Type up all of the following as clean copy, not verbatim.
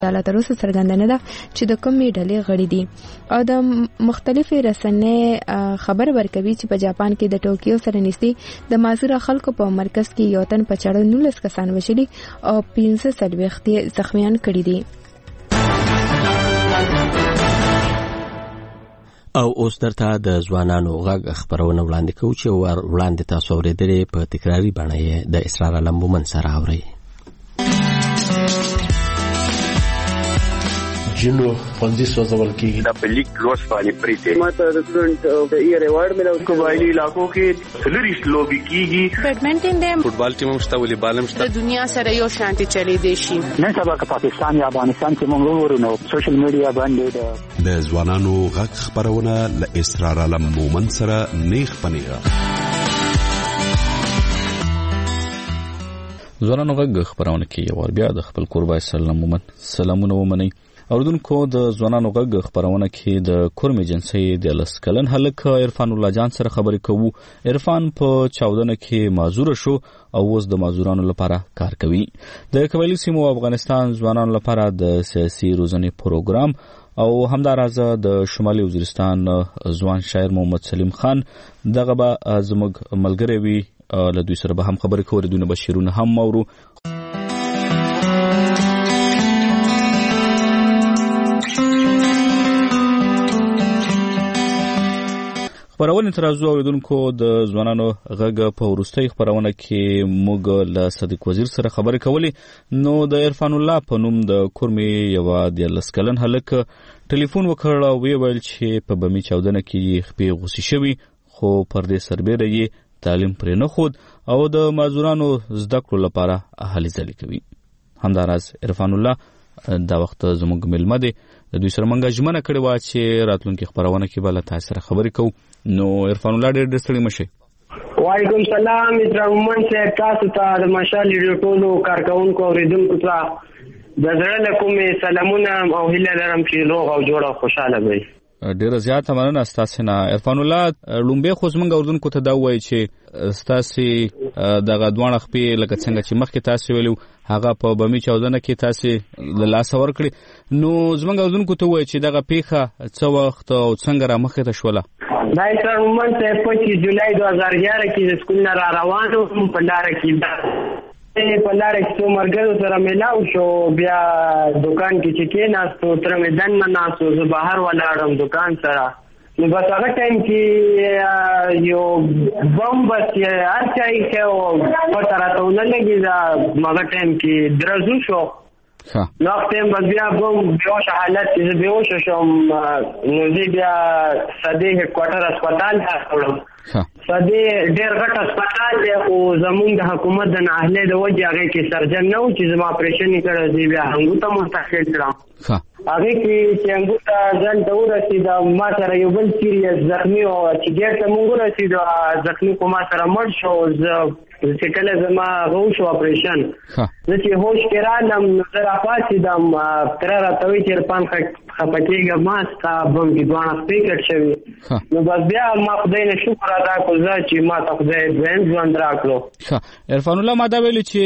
لا تر اوسه څرګنده نه ده چې د کومې ډلې غړي دي او د مختلفې رسنۍ خبر ورکوي چې په جاپان کې د ټوکیو سره نږدې د معذوره خلکو په مرکز کې یو تن په چاړه 19 کسان وژلي او 15 زخمیان کړي دي. او اوس درته د ځوانانو غږ خبرونه وړاندې کوو چې وړاندې تاسو اورېدلې په تکراري بڼه یې د اسرار علم مومن سره اورئ. جنو خوندي سوځول کېږي د پلیک لوس باندې پریته ماته د سټوډنټ د ای ریوارډ ملو قبایلی علاقو کې سلریس لوبي کیږي بیډمنټن دی فوټبال ټیم هم شته والیبال هم شته د دنیا سره یو شانتي چلی دی شي نن سبا که پاکستان یا افغانستان کې موږ ورونو سوشل میډیا باندې د ځوانانو غږ خبرونه ل اسرار علم مومن سره نیخ پنیغه ځوانانو غږ خبرونه کې یو بیا د خپل قربای سلام مومن سلامونه ومني. اوردونکو د ځوانانو غږ خبرونه کې د کورمې جنسي د لسکلن هلک عرفان الله جان سره خبرې کوو. عرفان په 14 کې معذور شو او اوس د معذورانو لپاره کار کوي. د قبایلی سیمو افغانستان ځوانانو لپاره د سیاسي روزنې پروګرام او همداراز د شمالي وزیرستان ځوان شاعر محمد سلیم خان دغه به زموږ ملګری وي له دوی سره به هم خبرې کوو. دوی به شیرونه هم اورو. خبرونه ترازو اوریدونکو د ځوانانو غږ په ورستۍ خبرونه کې موږ له صدیق وزیر سره خبرې کولې. نو د عرفان الله په نوم د کورمې یو د لسکلن هلک ټلیفون وکړ او ویل چې په بمی 14 کې خپې غوسې شوی خو پر دې سربېره یې تعلیم پرې نه خود او د معذورانو زده کړو لپاره هلې ځلې کوي. همداراز عرفان الله دا وخت زموږ ملمه دی د دوی سره منګه ژمنه کړې و چې راتلونکي خبرونه کې به له تاسو سره خبرې کوو. نو عرفان الله ډېر ستړي مشه. وعلیکم السلام عموماً صاحب تاسو ته د مشال ریډیو ټولو کارکونکو اوریدونکو ته د زړه له کومې سلامونه او هیله لرم چې روغ او جوړ او خوشاله وئ. ډیره زیاته مننه ستاسو نه عرفان الله. لومبه خو زمونږ اوردونکو ته دا وایي چې ستاسو دغه دوه خپې لکه څنګه چې مخکې تاسو ویلو هغه په بمی 14 کې تاسو له لاس ورکړي. نو زمونږ اوردونکو ته وایي چې دغه پیخه څو وخت او څنګه را مخې ته شوله. دا تر مومن ته 25 جولای 2011 کې د سکول نه را روانو په لار کې څو مرګرو سره ملاو شو. بیا دکان کې چې کېناستو تر مې دن مناسو زه بهر ولاړم دکان سره. نو بس هغه ټایم کې یو بم بس هر چا یې او پته راته ونه لګي. دا هغه ټایم کې درزو شو. نو ټایم بس بیا بم بیهوش حالت کې زه بیهوش شوم. نو زه بیا صدې هډکوارټر هسپتال ته وړم. صدې ډېر غټ هسپتال دی خو زمونږ د حکومت د نااهلۍ د وجې هغې کې سرجن نه و چې زما اپریشن یې کړی. زه بیا هنګو ته منتقل کړم. هغې کې چې هنګو ته ځان ته ورسېده ما سره یو بل سیریس زخمي و چې ګېټ ته مونږ ورسېدو زخمي خو ما سره مړ شو. زه چې کله زما هغه وشو اپریشن زه چې هوش کې رالم نو زه راپاڅېدم. تره راته وایي چې عرفان خفه کېږه ما ستا بم کې دواړه خپې کټ شوي. نو بس بیا ما خدای نه شکر ادا کړو زه چې ما ته خدای دویم ژوند راکړو. عرفان الله ما دا ویلي چې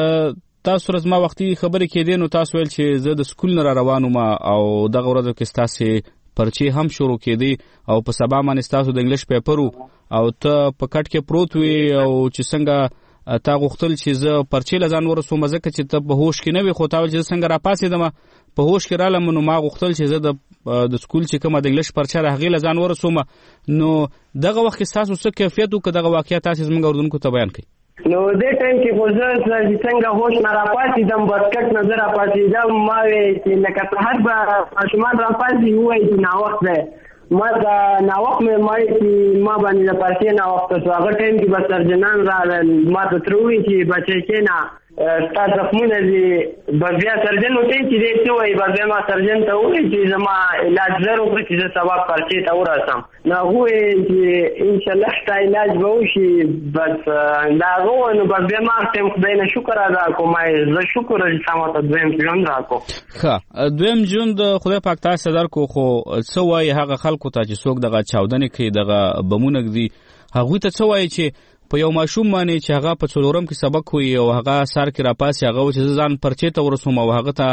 تاسو سره زما وختي خبرې کېدې نو تاسو ویل چې زه د سکول نه را روان وم او دغه ورځو کې ستاسې پرچې هم شروع کېدې او په سبا باندې ستاسو د انګلیش پیپر او ته په کټ کې پروت وې او چې څنګه تا غوښتل چې زه پرچې له ځان ورسوم ځکه چې ته په هوش کې نه وې خو تا ویل چې څنګه راپاڅېدم په هوش کې رالم نو ما غوښتل چې زه د سکول چې کومه د انګلیش پرچه د هغې له ځان ورسوم. نو دغه وخت کې ستاسو څه کیفیت و که دغه واقعه تاسې زموږ اردوونکو ته بیان کړئ. نو دې ټایم کې خو زه څنګه هوش نه راپاڅېدم بس کټ نه زه راپاڅېدم. ما وې چې لکه سهار به ماشومان راپاڅي ووایي چې ناوخت دی. ما دا ناوخت مې مایي چې ما باندې د پرچې ناوخته شو. هغه ټایم کې به سرجنان راغلل ما ته تر ووایي چې بچی کېنه ستا زخمونه دي. بس بیا سرجن ورته چې دی څه وایي بس بیا ما سرجن ته ووایي چې زما علاج زر وکړي چې زه سبا پرچې ته ورسم. نو هغه ووایي چې انشاءالله ستا علاج به وشي. بس دا هغه ووایي نو بس بیا ما ټایم خدای نه شکر ادا کړو. ما زه شکر چې تا ماته دویم ژوند راکړو. ښه دویم ژوند خدای پاک تاسې درکړو. خو څه وایي هغه خلکو ته چې څوک دغه چاودنې کوي دغه بمونه ږدي هغوی ته څه وایي چې په یو ماشوم باندې چې هغه په څلورم کې سبق وي او هغه سر کې راپاسي هغه چې ځان پرچې ته ورسوم او هغه ته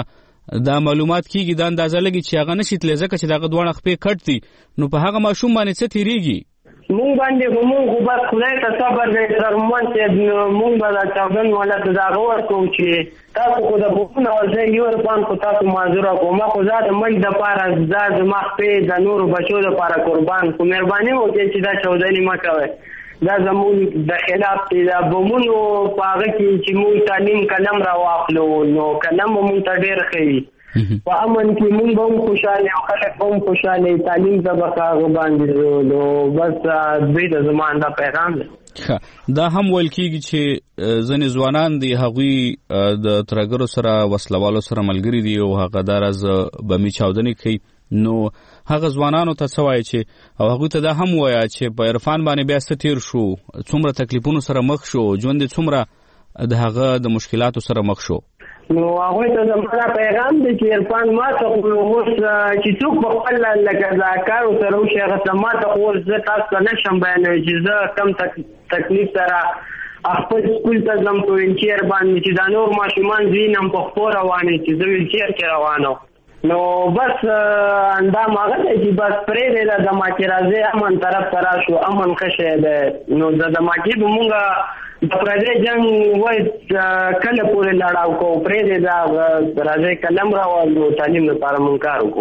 دا معلومات کیږي دا اندازه لګي چې هغه نشي تللی ځکه چې دغه دواړه خپې کټ دي نو په هغه ماشوم باندې څه تیریږي مونږ باندې مونږ خو بس خدای ته صبر دی سرمن چې مونږ به دا چاودن ولت دغه ورکو چې تاسو خو د بوخونه ورځي یو رپان خو تاسو معذوره کوم خو زه د ملک د پاره زاد ما په د نور بچو د پاره قربان کو مهرباني وکړئ چې دا چاودنی ما کوي دا زموږ د خلاف دی دا بمونو پاغه کې چې موږ تعلیم کلم را واخلو نو کلم مونږ ته ډیر ښه په امن کې مونږ هم خوشاله او خلک هم خوشاله تعلیم زبقه باندې نو بس دوی د زمان دا پیغام دی دا هم ویل کېږي چې ځینې ځوانان دي هغوی د ترهګرو سره وسلوالو سره ملګري دي او هغه دا راز بمي چاودنې کوي نو هغه ځوانانو ته څه وایي چې او هغوی ته دا هم وایه چې په عرفان باندې بیا څه تیر شو څومره تکلیفونو سره مخ شو ژوند یې څومره د هغه د مشکلاتو سره مخ شو نو هغه ته زموږ پیغام دی چې عرفان ما ته اوس چې څوک په خپل لکه ذکر او سره شي هغه ما ته اوس زه تاسو نشم بیانوي چې زه کم تکلیف سره خپل سکول ته ځم په وینچیر باندې چې دا نور ماشومان زینم په خپل رواني چې زه وینچیر کې روانو نو بس اندام هغه چې بس پرې د ماکي راځي امن طرف ترا شو امن خشه ده نو د ماکي بمونګه د پردې جنگ وای کله پورې لړاو کو پرې دا راځي کلم راوړو تعلیم لپاره مونږ کار وکړو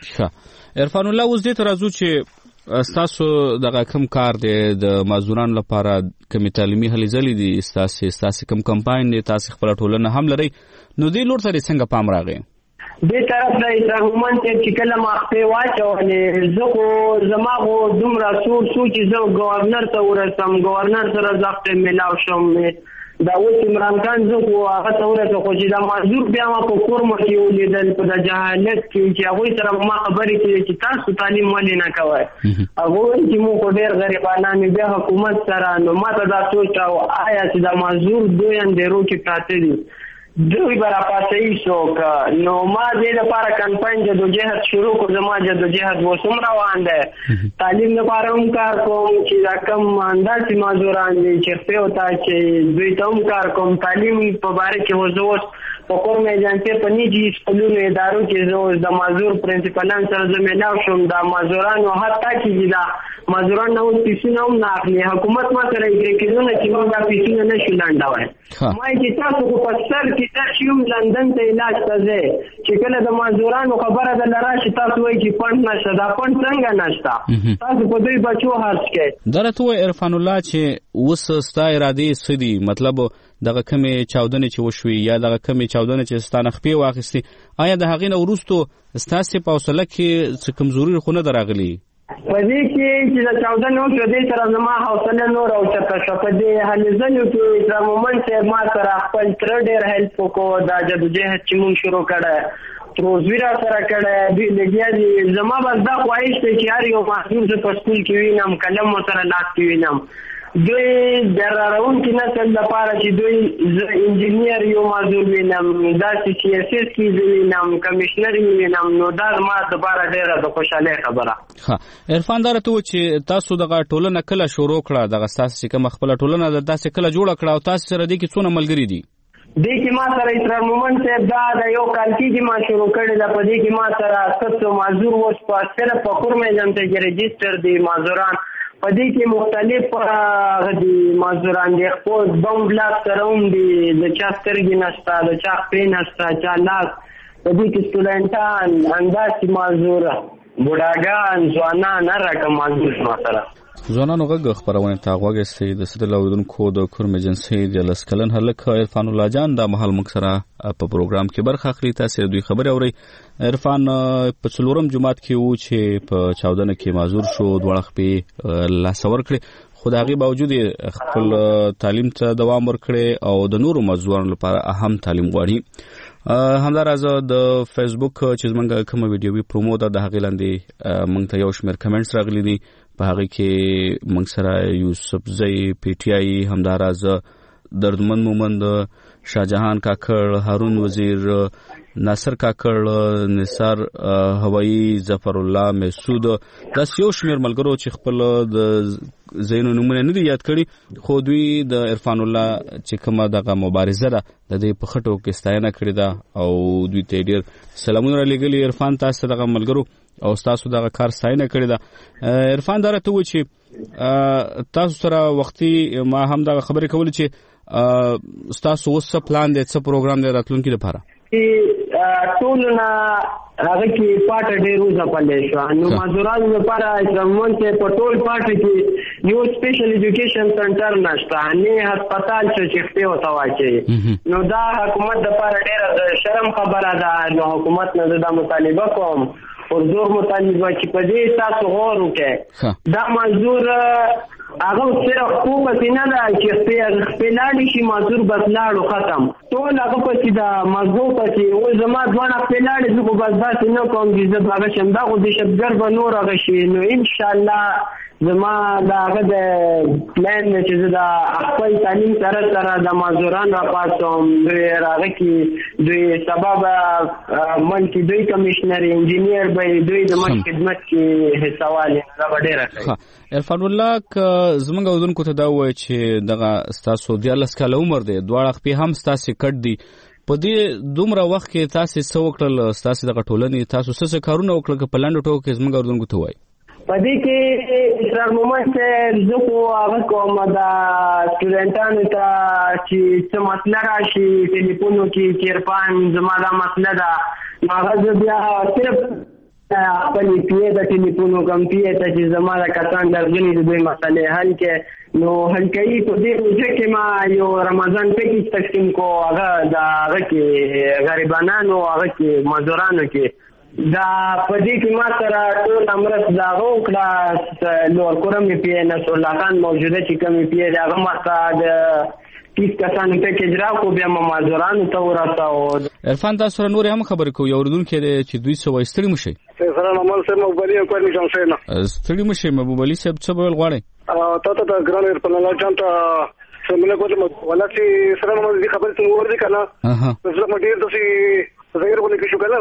عرفان الله اوس دې ترازو چې تاسو دغه کم کار دی د مازوران لپاره کمی تعلیمي هلې ځلې دي تاسو کم کمپاین دی تاسو خپل ټولنه هم لري نو دې لور سره څنګه پام راغی دې طرف د رحمان چې کله ما خپل واچولې زه خو زماغو دومره سوچ زه گورنر ته ورسم گورنر سره ځخته ملاو شم دا اوس عمران خان زه خو هغه ته ورته خو چې دا معذور بیا ما په کورمه کې ولیدل په د جهالت کې چې هغه سره ما خبرې کړې چې تاسو تعلیم ولې نه کوئ هغه چې موږ ډېر غریبانان بیا حکومت سره نو ما ته دا سوچ او آیا چې دا معذور دوی اندرو کې پراته دي دوی برا پاسې شو نو ما دې لپاره کمپاین جدوجہد شروع کړ زما جدوجہد وسوم روان ده تعلیم لپاره هم کار کوم چې دا کم اندازې معذوران دي چې په وتا چې دوی ته هم کار کوم تعلیم په باره کې وځوس په کوم ایجنټ په نيجي سکولونو ادارو کې زه د معذور پرنسپلان سره زميناو شوم دا معذوران او حتی چې دا معذوران نو پیسونه هم نه اخلي حکومت ما سره یې کېدونه چې موږ دا پیسونه نشو لاندوي ما چې تاسو په سر کې تاسو لندن ته علاج ته چې کله د معذورانو خبره ده لراشي تاسو وایي چې فند نشته دا فند څنګه نشته تاسو په دوی بچو هرڅ کې درته وای عرفان الله چې وس ستا ارادي سدي مطلب دغه کمی چاودنې چې وشوي یا دغه کمی چاودنې چې ستانه خپې واخیستي آیا د هغې نه وروستو ستاسې په حوصله کې څه کمزوري خو نه ده راغلي په دې کې چې د چاودنې وشوه دې سره زما حوصله نور اوچته شوه په دې هلې ځلو کې مومن صاحب ما سره خپل تره ډېر هیلپ وکړو دا جدوجہد چې مونږ شروع کړی روزوی را سره کړی دوی لګیا دي زما بس دا خواهش دی چې هر یو محصول زه په سکول کې وینم قلم ورسره لاس کې وینم دوی د راروونکي نسل لپاره چې دوی انجینیر یو معذور وینم داسې سیاسیس کې وینم کمشنر وینم نو دا زما دپاره ډېره د خوشحالۍ خبره عرفان دا راته و چې تاسو دغه ټولنه کله شروع کړه دغه ستاسو چې کومه خپله ټولنه ده تاسې کله جوړه کړه او تاسې سره دې کې څونه ملګري دي دې کې ما سره اسرار مومن صاحب دا د یو کال کې ما شروع کړې ده په دې کې ما سره 700 معذور اوس په صرف په کورم ایجنټ کې رجسټر دي معذوران په دې کې مختلف غدي معذوران دي خو بم بلاک سره هم دي د چا سترګې نشته د چا خپې نشته چا لاس په دې کې سټوډنټان انداسي معذور بوډاګان ځوانان هر رقم معذور ما سره ځوانانو غږ خپرونه ته غوږ استي د سیدل اوریدونکو د کورم ایجنسي د لسکلن هلک عرفان الله جان د محل مخ سره په پروګرام کې برخه اخلي تاسو دوی خبري اوري عرفان په څلورم جماعت کې وو چې په چاودنه کې معذور شو دوه خپې لاسور کړي خدایي باوجود خپل تعلیم ته دوام ورکړي او د نورو معذورانو لپاره اهم تعلیم غواړي همداراز د فیسبوک چې موږ کوم ویډیو پرومو ده د هغې لاندې موږ ته یو شمېر کمنټس راغلي دي په هغې کې موږ سره یوسف زی پی ټی آی همداراز دردمند مومند شاهجهان کاکړ هارون وزیر ناصر کاکړ، نثار هوایی، ظفر الله مسعود، دا یو شمیر ملګرو چې خپل د زینو نمونه نه دي یاد کړي، خو دوی د عرفان الله چې کومه دغه مبارزه ده د دې په خټو کې ستاینه کړې ده او دوی ته ډېر سلامونه لېږلي. عرفان تاسو دغه ملګرو او تاسو دغه کار ستاینه کړې ده. عرفان دا راته و چې تاسو سره وختي ما هم دغه خبرې کولې چې تاسو اوس څه پلان دی، څه پروګرام دی راتلونکي لپاره؟ ټولونه هغه کې پاټه ډېر وځپلې شو. نو مزدورانو لپاره زموږ ته په ټول پاټه کې یو سپیشل ایجوکیشن سنټر نشته، نه هسپتال چې خپل وته واچي. نو دا حکومت لپاره ډېر شرم خبره ده. نو حکومت نه دا مطالبه کوم او زور مطالبه چې په دې تاسو غور وکړئ. دا مزدور هغه صرف خو پسې نه ده چې خپل لاړې شي مزدور بس لاړو ختم، ټول هغه پسې دا مزدور پسې او زما ځوانه خپل لاړې زه خو بس داسې نه کوم چې زه به هغه شم، دا خو دهشتګرد به نور هغه شي. نو انشاءالله زما دا هغه د پلان دی چې زه د خپل تعلیم سره د مزدوران راپاڅوم. دوی هغه کې دوی سبا به ملکي دوی کمیشنر انجینیر به دوی د ملک خدمت کې حصه والي، دا به ډېره ښه. عرفان الله که زمونږ اودونکو ته دا ووایي چې دغه ستاسو 14 کاله عمر دی، دواړه خپې هم ستاسې کټ دي، په دې دومره وخت کې تاسې څه وکړل؟ ستاسې دغه ټولنې تاسو څه کارونه وکړل که په لنډو ټکو کې زمونږ اودونکو ته ووایي؟ په دې کې اسرار مومند صاحب زه خو هغه کوم د سټوډنټانو ته چې څه مسله راشي ټلیفونو کې چې عرفان زما دا مسله ده، هغه زه بیا صرف خپل پی د ټلیفونو کمپیوټر ته چې زما د کسان درغلي د دوی مسلې حل کې نو حل کوي. په دې وجه کې ما یو رمضان پیکیج تقسیم کو، هغه د هغه کې غریبانو هغه کې مزدورانو کې دا په دې کې ما سره ټول امرت دا وکړه. نور کورم پی نصر الله خان موجوده چې کوم پی هغه ما سره د 30 کسانو پیکیج راکو، بیا ما مزدورانو ته ورساو. عرفان تاسو سره نور هم خبرې کوو، یو اردوونکی دی چې دوی څه وایي. ستړي مشئ. سلام علیکم صاحب، محبوبالي کوم نشم سینا. ستړي مشئ محبوبالي صاحب، څه ویل غواړئ؟ ته ته ګران عرفان الله جان ته سمونه کوم ولا چې سره مې دې خبرې ته ورته کنه زه مې ډېر دسي زهیر ولې کې شو کنه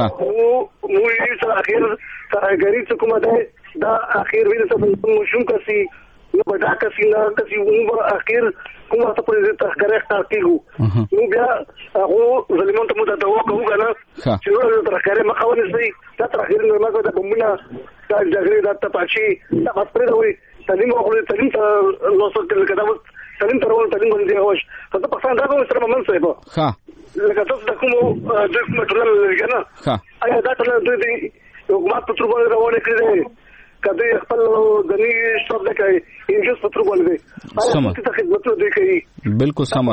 مو یې سره اخر سره غریب څه کومه ده دا اخر ویني څه مو شوم کسي نو بدا کسي نه کسي عمر اخر کومه ته پرې تخکرې اختار کیږي نو بیا هغه ظلمون ته مو دا دوا کوو کنه چې نو تخکرې مخاونه سي دا تخکرې نو ما دا بمونه دا جګړې دا تپاشي دا خپل وي تعلیم او تعلیم ته لوسو کله تعلیم ترول تعلیم باندې هوش ته په څنګه دا کوم سره من صاحب ها لکه تاسو د کوم ټول لګنه ها ایا دا ټول دوی حکومت په تر باندې روانه کړی کدی خپل غنی شپ ده کوي انجز په تر باندې سم ته خدمت دوی کوي بالکل سم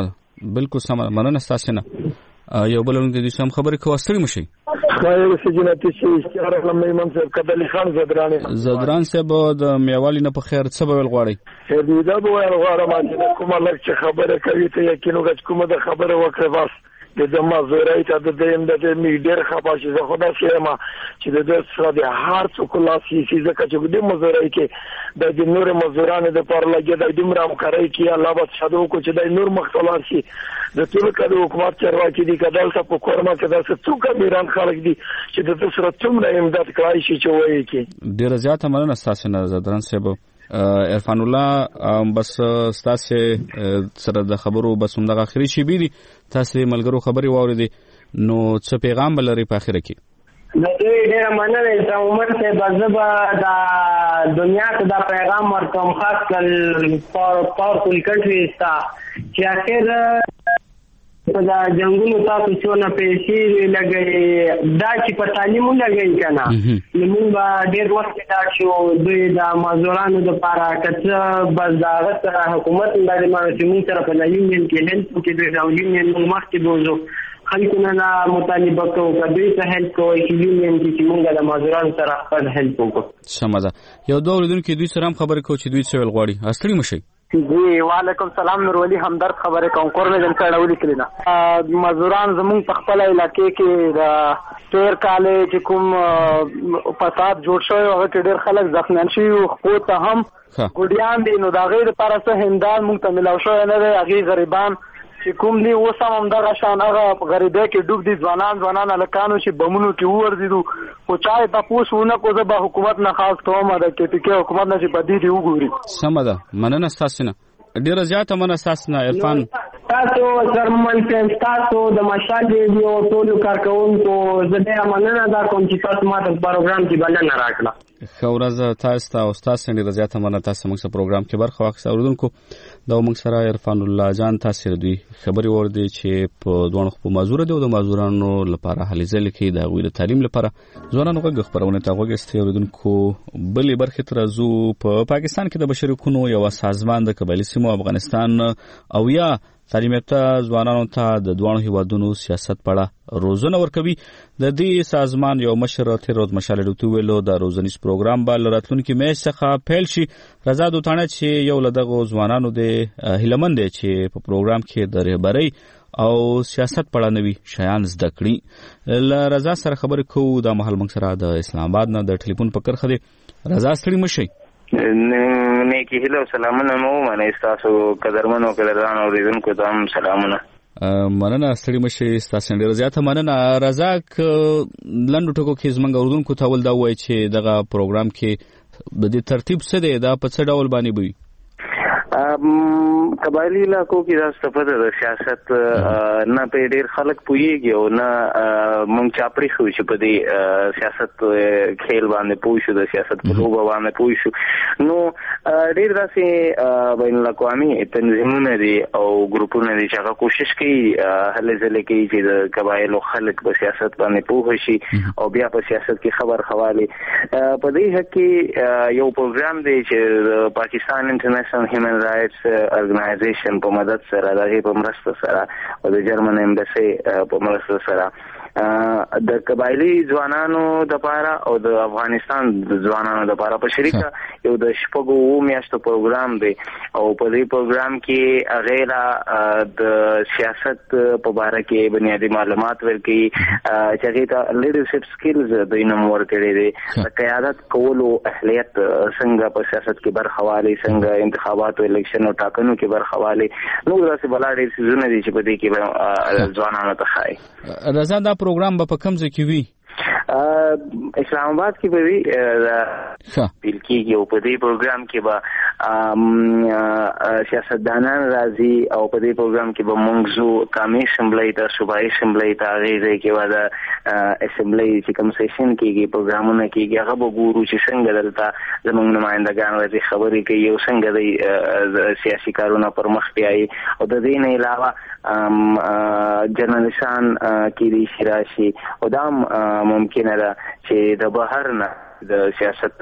مننه تاسو نه یو بلون د دې سم خبرې کوه ستړي مشي خیر سجنتی چې اشاره لم ایمان صاحب کدلی خان زدران صاحب د میوالي نه په خیر څه ویل غواړي دې دا به غواړم چې کومه لکه خبره کوي ته یقینو غچ کومه د خبره وکړه بس د مزورای ته د دیم د میډر خبرشي زه خدا شیما چې د سره د هر څوک لاسي چې د مزورای کې د نور مزورانو د پر لګي د دمرام کوي کې الله بس شادو کو چې د نور مختلف شي د ټول کډو حکومت چرواکي دي کدل ته په کورما کې د څوک بیران خلک دي چې د سره څومره امداد کوي چې وایي کې ډیر زیاته مننه تاسو نه زدران صاحب عرفان الله بس تاسو سره د خبرو بس هم د اخري شی بيدي تاسو ملګرو خبري واوریدي نو څه پیغام بلري په اخره کې د دې ډیره مننه چې عمر ته بزبا د دنیا ته دا پیغام ورکوم خاص کل پاورفل کنټریز ته چې اخر په دا جنگونو تاسو څونه پیسې لګي دا چې په تعلیم لګي کنه نو موږ ډېر وخت دا شو دوی د مزدورانو د لپاره کڅ بس دا غته حکومت باندې مانه چې موږ سره په یونین کې هلپ کې د یونین موږ مخکې بوزو خلکو نه مطالبه کوو کدی ته هلپ کوي چې یونین کې موږ د مزدورانو سره خپل هلپ وکړو سمه یو ډول دن کې دوی سره هم خبرې کوي چې دوی څه ویل غواړي اصلي مشي جی وعلیکم سلام نور ولی همدرد خبره کوم کورنه جن څه ډول کلینا مزدوران زمون په خپل علاقې کې د تیر کال چې کوم فساد جوړ شوی هغه کې ډېر خلک زخمیان شي خو ته هم ګډیان دي نو دا غیر لپاره څه هندان مونږ ته ملاو شو نه دی هغه غریبان چې کوم دی اوس هم دغه شان هغه غریبۍ کې ډوب دي ځوانان هلکانو چې بمونو کې وورځېدو خو چا یې تپوس ونه کړو. زه به حکومت نه خاص کوم د KPK حکومت نه چې بدي دي وګوري. سمه ده، مننه ستاسو نه، ډېره زیاته مننه ستاسو نه عرفان. تاسو سرمن کې تاسو د مشال ریډیو ټولو کارکونکو زه ډېره مننه دا کوم چې تاسو ماته پروګرام کې بلنه راکړه. ښه ورځ تاسو ته او ستاسو ډېره زیاته مننه تاسو موږ سره پروګرام کې برخه واخیسته. اوریدونکو دا موږ سره عرفان الله جان تاسو دوی خبري وردی چې په دوه خو مازور دی او د مازورانو لپاره هلې ځلې کې د غوړي تعلیم لپاره ځوانانو غږ خبرونه ته وګورئ. اوریدونکو بلې برخه ترازو په پاکستان کې د بشري حقوقو یو سازمان د قبایلی سیمو افغانستان او یا تعلیم یافته ځوانانو ته د دوه هیوادونو سیاست په اړه روزنه ورکوي. د دې سازمان یو مشر تیر ورځ مشال ډوتو ویلو د روزنیز پروګرام به راتلونکي میاشت څخه پیل شي. رضا دوتانه چې یو لدغه ځوانانو د هیلمند دی چې په پروګرام کې د رهبرۍ او سیاست په اړه نوي شیان زده کړي. ل رضا سره خبرې کوو د مهال موږ سره د اسلام آباد نه د ټلیفون په کرخه دی. رضا ستړي مشي. نیکی هیله او سلامونه مو منه تاسو قدرمنو قدردان اوریدونکو ته هم سلامونه. مننه ستړي مشي تاسو ډېر زیاته مننه. رضا لنډو ټکو کې زمونږ اوریدونکو ته ول دا وایي چې دغه پروګرام کې د دې ترتیب څه دی، دا په څه ډول باندې وي؟ قبایلی علاقو کې دا ستفاده د سیاست نه په ډېر خلک پوهیږي او نه مونږ چاپړي شو چې په دې سیاست کھیل باندې پوه شو، د سیاست په لوبه باندې پوه شو. نو ډېر داسې بین الاقوامي تنظیمونه دي او ګروپونه دي چې هغه کوشش کوي هلې ځلې کوي چې د قبایلو خلک په سیاست باندې پوه شي او بیا په سیاست کې خبر خواله. په دې حق کې یو پروګرام دی چې پاکستان انټرنیشنل هیومن رائټس ارګنایزیشن په مدد سره د په مرسته سره او د جرمن ایمبسی په مرسته سره د قبایلی ځوانانو د لپاره او د افغانستان د ځوانانو د لپاره په شریکه یو د شپږو میاشتو پروګرام دی او په دې پروګرام کې غیر د سیاست په اړه کې بنیادی معلومات ورکړي چې هغه ته لیډرشپ سکلز د انم ورکړي دي، د قیادت کولو اهلیت څنګه په سیاست کې برخواله، څنګه انتخابات او الیکشن او ټاکنو کې برخواله. نو داسې بلاډې سيزونه دي چې په دې کې ځوانانو ته ښایي. رضا دا پروګرام به په کوم ځای کې وي؟ اسلام آباد کې به وي پیل کېږي او په دې پروګرام کې به سیاستدانان راځي او په دې پروګرام کې به موږ قومي اسمبلی ته صوبایي اسمبلی ته هغې کې به د اسمبلی چې کوم سیشن کېږي پروګرامونه کېږي هغه به ګورو چې څنګه دلته زموږ نمایندګان راځي خبرې کوي او څنګه د سیاسي کارونه پر مخ بیایي او د دې نه علاوه جرنالستان کېدای شي راشي او دا ممکنه ده چې د بهر نه د سیاست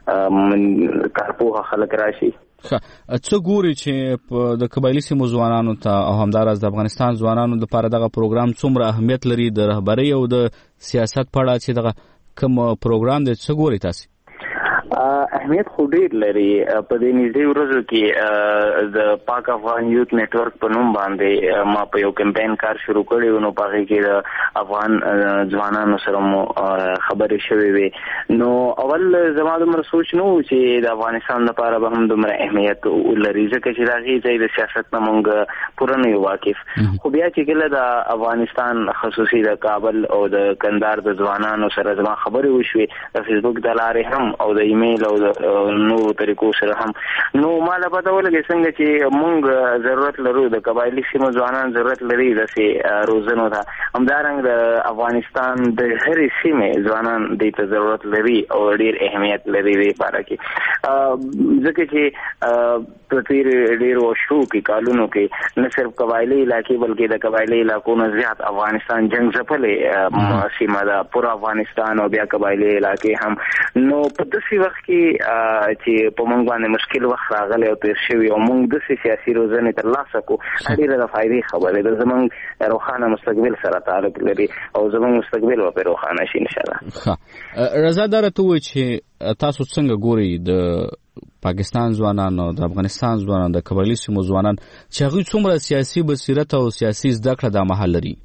کارپوهه خلک راشي. څه ګوري چې د قبایلی سیمو ځوانانو ته او همداراز د افغانستان ځوانانو لپاره دغه پروګرام څومره اهمیت لري د رهبرۍ او د سیاست په اړه چې دغه کوم پروګرام دی څه ګوري تاسو؟ اهمیت خو ډېر لري. په دې نږدې ورځو کې د پاک افغان یوت نیټورک په نوم باندې ما په یو کمپاین کار شروع کړی نو په هغې کې د افغان ځوانانو سره مو خبرې شوې وې. نو اول زما دومره سوچ نه و چې د افغانستان لپاره به هم دومره اهمیت ولري ځکه چې د هغې ځای د سیاست نه موږ پوره نه یو واقف. خو بیا چې کله د افغانستان خصوصي د کابل او د کندهار د ځوانانو سره زما خبرې وشوې د فیسبوک د لارې هم او د ایمیل او نو طریقو سره هم نو ما له پته ولګي څنګه چې موږ ضرورت لرو د قبایلی سیمو ځوانان ضرورت لري د روزنو ته همدارنګ د افغانستان د هرې سیمې ځوانان دې ته ضرورت لري او ډېر اهمیت لري دې لپاره کې ځکه چې په تیر ډېرو شو کې کالونو کې نه صرف قبایلی علاقې بلکې د قبایلی علاقو نه زیات افغانستان جنگ ځپلې سیمه ده پورا افغانستان او بیا قبایلی علاقې هم. نو په داسې وخت کې چې په موږ باندې مشکل وخت راغلی او تیر شوي او موږ داسې سیاسي روزنې ترلاسه کړو ډېره د فایدې خبرې ده. زموږ روښانه مستقبل سره تعلق لري او زموږ مستقبل به پرې روښانه شي انشاءالله. رضا دا راته ووایي چې تاسو څنګه ګورئ د پاکستان ځوانان او د افغانستان ځوانان د قبایلي سیمو ځوانان چې هغوی څومره سیاسي بصیرت او سیاسي زده کړه دا مهال لري؟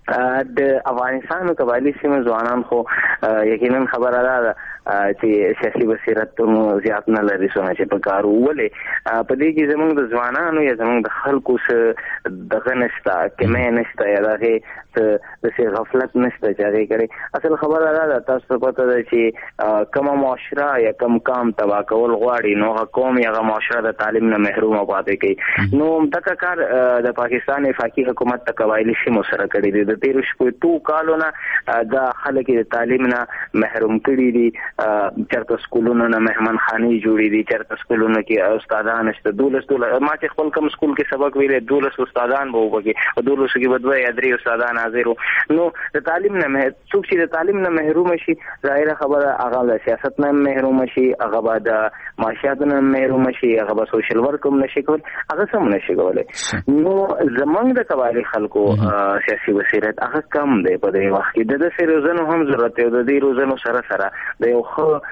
د افغانستان قبایلی سیمو ځوانان خو یقینا خبره ده چې سیاسي بصیرت مو زیات نه لري څنګه چې په کار ولې په دې کې زموږ د ځوانانو یا زموږ د خلکو سره دغه نشته کمه نشته یا دغه د غفلت نشته چې هغه کوي اصل خبره ده تاسو پته ده چې کومه معاشره یا کوم کام تبا کول غواړي نو قوم یا معاشره د تعلیم نه محروم پاتې کوي نو دغه کار د پاکستان وفاقي حکومت د قبایلی سیمو سره کړی دی د 13 کالو نه د خلک د تعلیم نه محروم کړي دي چرته سکولونو نه مهمان خاني جوړې دي چرته سکولونو کې استادان شته 12 ما چې خپل کوم سکول کې سبق ویلې 12 استادان به وګي 12 کې بدوي ادري استادان حاضر نو د تعلیم نه څوک چې د تعلیم نه محروم شي ظاهره خبره هغه د سیاست نه محروم شي هغه بعد معاشیات نه محروم شي هغه به سوشل ورک هم نشي کول هغه سم نشي کولای نو زمونږ د قبایلی خلکو سیاسي بصیرت هغه کم دی په دې وخت کې د څه روزنو هم ضرورت دی د دې روزنو سره د یو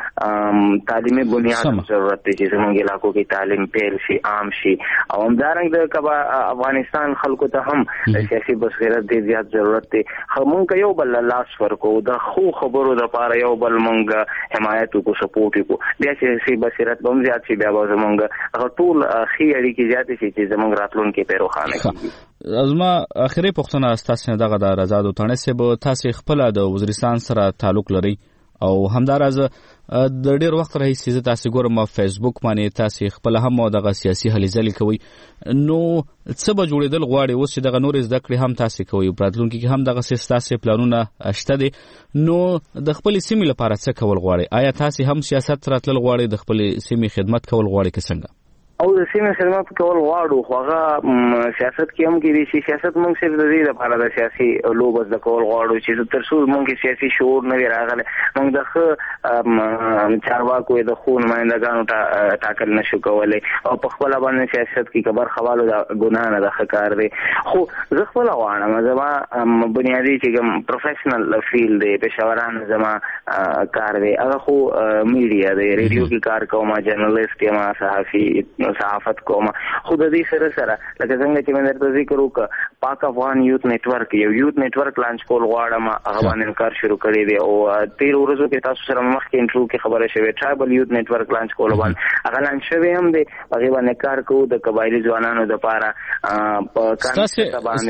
تعلیمي بنیاد ضرورت دی چې زموږ علاقو کې تعلیم پیل شي عام شي او همدارنګه د افغانستان خلکو ته هم سیاسي بصیرت دی زیات ضرورت دی موږ یو بل لاس ورکو د خو خبرو د پاره یو بل موږ حمایت کو سپورټ کو بیا سیاسي بصیرت هم زیات شي بیا زموږ ټول خي اړیکې زیات شي چې زموږ راتلونکي پیروخانه کیږي ازما اخیری پوښتنه ستاسو دغه د رضا دوتانه سه تاسو خپل د وزیرستان سره تعلق لري او همدارز د ډیر وخت راهیسې تاسو ګورم فیسبوک باندې تاسو خپل هم دغه سیاسي هلې ځلې کوي نو څه به جوړېدل غواړي اوس چې دغه نور زده کړې هم تاسو کوي راتلونکي کې هم دغه سیاسي پلانونه شته دي نو د خپل سیمې لپاره څه کول غواړي آیا تاسو هم سیاست راتلل غواړي د خپل سیمې خدمت کول غواړي که څنګه او د سیمې خدمت کول غواړو خو هغه سیاست کې هم کې دي سیاست موږ صرف د دې لپاره د سیاسي لوبس د کول غواړو چې تر څو موږ سیاسي شعور نه راغلی موږ د چارواکو د خو نمائندګانو ته ټاکل نشو کولای او په خپل باندې سیاست کې خبر خوالو د ګناه نه د ښکار دی خو زه خپل غواړم زما بنیادی چې پروفیشنل فیلډ دی پېښوران زما کار دی هغه خو میډیا دی ریډیو کې کار کوم جرنالست یم صحافي صحافت کوم خو د دې سره لکه څنګه چې مې درته ذکر وکړ پاک افغان یوت نیټورک یو یوت نیټورک لانچ کول غواړم هغه باندې کار شروع کړی دی او 13 ورځو کې تاسو سره مخکې انټرو کې خبره شوې ټرایبل یوت نیټورک لانچ کول باندې هغه لانچ شوی هم دی هغه باندې کار کوو د قبایلی ځوانانو لپاره په کانسه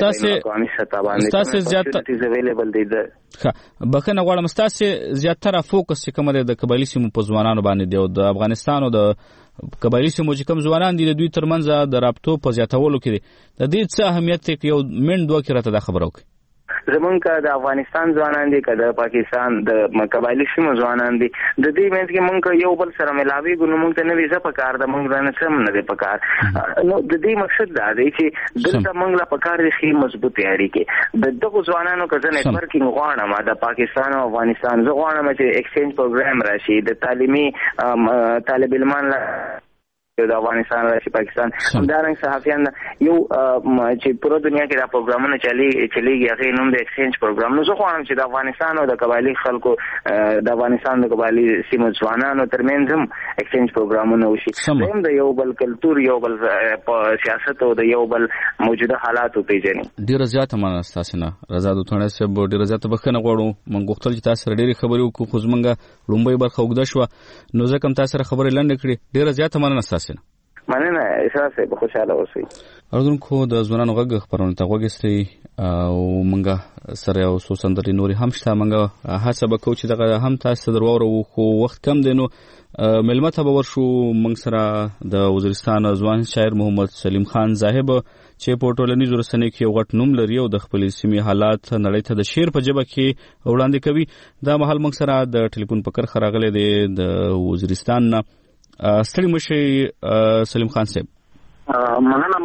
باندې تاسو زیات اویلیبل دی بخنه غواړم تاسو زیاتره فوکس کوم د قبایلی سیمو په ځوانانو باندې دی او د افغانستان او د قبایلی سیمو چې کوم ځوانان دي د دوی ترمنځ د رابطو په زیاتولو کې د دې څه اهمیت کې یو من دوه کې راته دا خبره وکړي زمونږ د افغانستان ځوانان دي که د پاکستان د قبایلی سیمو ځوانان دي د دې منځ کې موږ یو بل سره ملاویږو نو موږ ته نوې څه پکار ده موږ نه سم نه دی پکار نو د دې مقصد دا دی چې دلته موږ لا پکار دي ښې مضبوطې اړیکې د دغو ځوانانو که زه نیټورکینګ غواړم د پاکستان او افغانستان زه غواړم چې ایکسچینج پروګرام راشي د تعلیمي طالب علمان د افغانستان راشي پاکستان همدارنګه صحافیان یو چې پوره دنیا کې دا پروګرامونه چلیږي هغه نوم د ایکسچینج پروګرام نو زه غواړم چې د افغانستان او د قبایلی خلکو د افغانستان د قبایلی سیمو ځوانانو ترمنځ هم ایکسچینج پروګرامونه وشي هم د یو بل کلتور یو بل سیاست او د یو بل موجوده حالاتو پیژني ډیره زیاته مننه تاسو نه رضا دوتانه صاحب ډیره زیاته بخښنه غواړو موږ غوښتل چې تاسو ډیره خبرې وکړو خو زمونږ لومړی برخه وګړه شو نو ځکه تاسو سره خبرې لنډ کړې ډیره زیاته مننه مننه احساس به خوشاله اوسئ اردوونکو د ځوانانو غږ خبرونه ته وګورئ او موږ سره یو څو سندرې نورې هم شته موږ هڅه وکړو چې دغه هم تاسو درواورو خو وخت کم دی نو ملمه ته به ورشو موږ سره د وزیرستان ځوان شاعر محمد سلیم خان زاهب چې په ټولنیزو رسنیو کې یو غټ نوم لري او د خپلې سیمې حالات نړۍ ته د شعر په ژبه کې وړاندې کوي دا مهال موږ سره د ټلیفون په کرښه راغلی دی د وزیرستان نه ستړي مشي سلیم خان صاحب مننه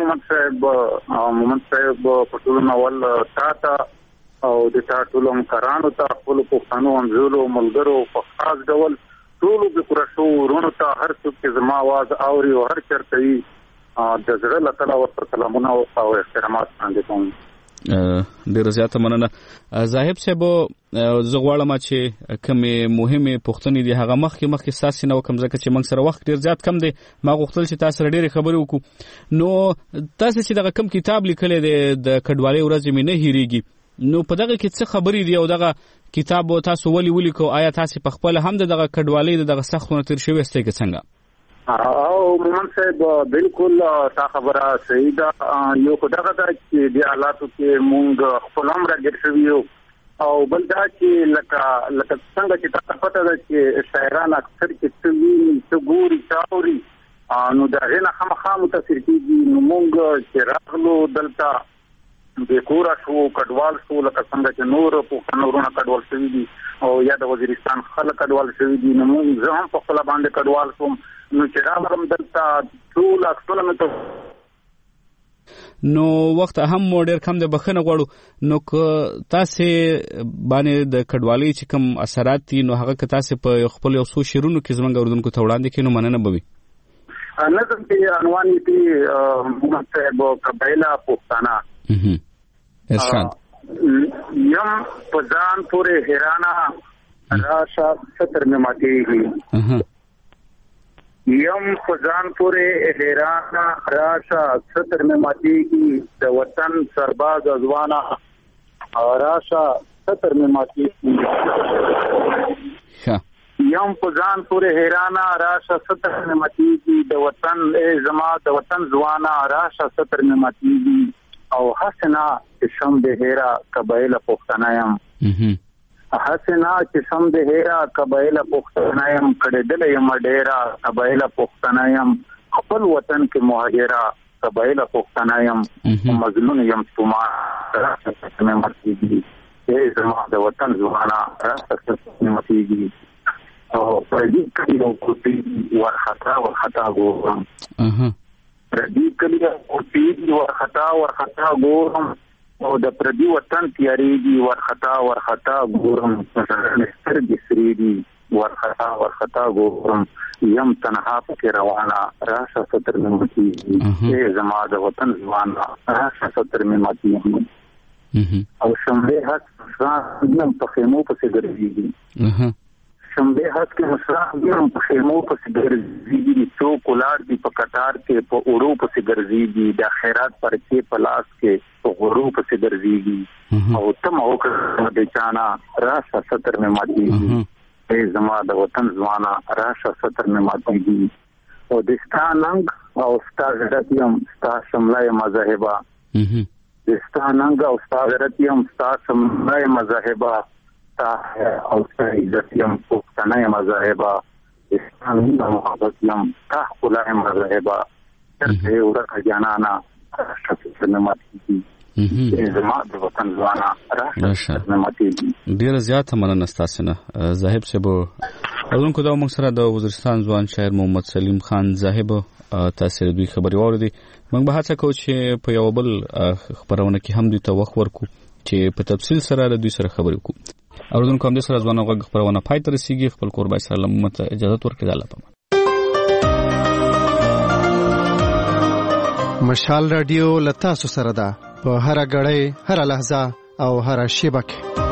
محمد صاحب په ټولو اول تاته او د ټولو همکارانو ته خپلو پښتنو همزولو ملګرو په خاص ډول ټولو د قرشو ورونو ته هر څوک چې زما آواز اوري او هر چېرته وي د زړه له تله ورته سلامونه او احترامات وړاندې کوم ډیره زیاته مننه زاهب صاحب زه غواړم چې کومې مهمې پوښتنې دي هغه مخکې ستاسې نه وکړم ځکه چې موږ سره وخت ډېر زیات کم دی ما غوښتل چې تاسو سره ډېرې خبرې وکړو نو تاسو چې دغه کوم کتاب لیکلی دی د کډوالۍ ورځې مې نه هېرېږي نو په دغه کې څه خبرې دي او دغه کتاب تاسو ولیکو آیا تاسو په خپل هم دغه کډوالۍ دغه سختونه تیر شوی استې کې څنګه؟ او مومن صاحب بالکل تا خبره صحیح ده. یو دغه د حالاتو کې مونږ خپل هم راګر شویو او بل دا چې لکه څنګه چې تاسو پته ده چې شاعران اکثر چې څه ګوري تاوري نو دا نه خامخا متاثر کیږي. نو مونږ چې راغلو دلته د کورا شو کډوال شو لکه څنګه چې نور په نورونه کډوال شوی دي او یا د وزیرستان خلک کډوال شوی دي. نو مونږ هم په خپل باندې کډوال شوم. نو چې راغلم دلته ټول اکثر مې نو وخت هم ډېر کم د بخنه غواړو. نو تاسو باندې د کډوالۍ چې کوم اثرات دي نو هغه که تاسو په خپل یو څو شعرونو کې زمونږ اوریدونکو ته وړاندې کړئ نو مننه به وي. نظم کې عنوان یې محمد صاحب قبایله پښتانه ارشاد یم پزان پورې حیرانا راشه ستر میں ماتېږي یم پزان پورې حیرانا راشه ستر میں ماتېږي د وطن سرباز ځوانا راشه ستر میں ماتېږي یم پزان پورې حیرانا راشه ستر میں ماتېږي د وطن زما د وطن ځوانا راشه ستر میں ماتېږي او حسنا چې شم د هیرا قبایله پښتانه یم حسنا چې شم د هیرا قبایله پښتانه یم کړهدل یم ډیرا قبایله پښتانه یم خپل وطن کې مهاجرا قبایله پښتانه یم مظلوم یم تما راشه مې مرتبي زما د وطن ځوانا راشه مې مرتبي او په دې کې یو کوټي ورخطا ګورم پردی کلی کوټي ورخطا ګورم او د پردی وطن تیاریږي ورخطا ګورم سترګې سری دي ورخطا ګورم یم تنها پکې روانه راشه ستر مې ماتېږي زما د وطن ځوانا راشه ستر مې ماتېږي او شملې حق نن په خیمو پسې ګرځېږي شمبه حد کې مسلمان په خیمو پسې ګرځېږي څوک ولاړ دي په قطار کې په اورو پسې ګرځېږي د خیرات پر کې پلاس کې په غرو پسې ګرځېږي او تم وکړه د چانا راشه ستر مې ماتېږي زما د وطن ځوانا راشه ستر مې ماتېږي او د ستاننګ او ستاغرتیم ستا شملای مذهبا د ستاننګ او ستاغرتیم ستا شملای مذهبا او عزت یم پښتانه مذهبا اسلامي محبت یم تخلای مذهبا ترته ورکه جانانا ستر مې ماتېږي زما د وطن ځوانا راشه مې ماتېږي. ډېر زیات مننه ستاسو نه زاهب صاحب. اورونکو دا موږ سره د وزیرستان ځوان شاعر محمد سلیم خان زاهب تاسو د دوی خبري واوریدي. موږ به هڅه کوو چې په یو بل خبرونه کې هم دوی ته وخت ورکو چې په تفصیل سره د دوی سره خبرې وکړو. اوردونکو هم د سره ځوانو غږ خبرونه پای ته رسیږي. خپل قربای سره لمت اجازه ورکړئ. الله پاک. مشال رادیو لتا سره ده په هر غړې هر لحظه او هر شیبه کې.